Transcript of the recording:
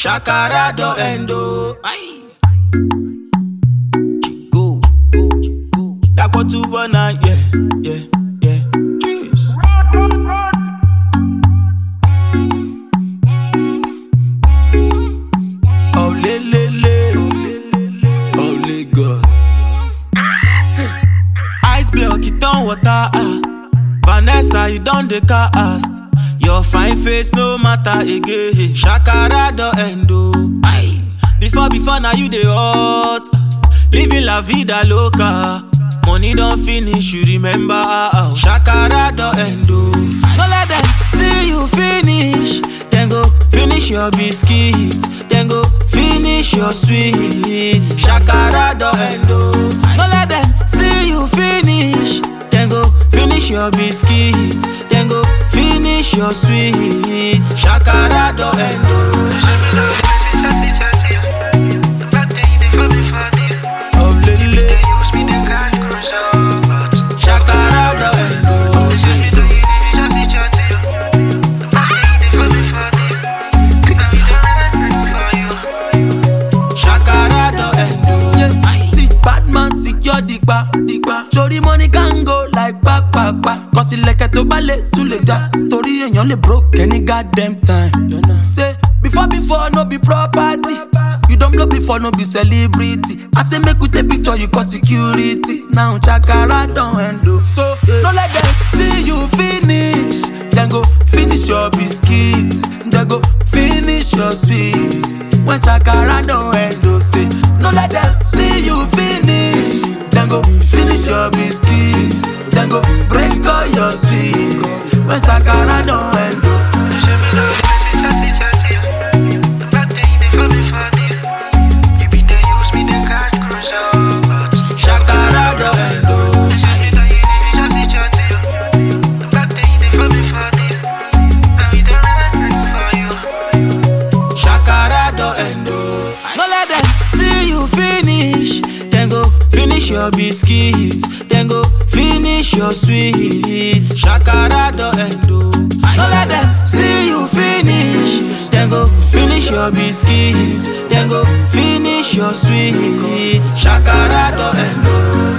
Shakara do endo. Aye. Go. That what you wanna, yeah. Cheers. Oh le God. Ice block it on water. Vanessa, you done the cast. Your fine face no matter again. Shakara do endo. Aye. Before now you the hot. Living la vida loca. Money don't finish, you remember. Shakara do endo. No let them see you finish. Then go finish your biscuit. Then go finish your sweet. Shakara do endo. No let them see you finish. Then go finish your biscuit. Then go finish your sweet. Shakara do endo. Oh lele. Shakara do endo. Shakara do endo. Yeah, see bad man secure digba. Sorry money can go like back. Cause il like to ballet to le ja. Tori èèyàn le broke any goddamn time. You know. Say before no be property. You don't blow before no be celebrity. I say make we take picture you call security. Now Shakara don't endo. So no let them see you finish. Then go finish your biscuit. Then go finish your sweet. When Shakara don't endo. Say no let them see you finish. Then go finish your biscuit. Then go break all your sweet. When Shakara don't endo. Shakara do endo. Shakara do endo. No let them see you finish. Then go finish your biscuits. Then go finish your sweet. Shakara do endo. No let them see you finish. Then go finish your biscuits. Then go finish your sweet. Shakara do endo.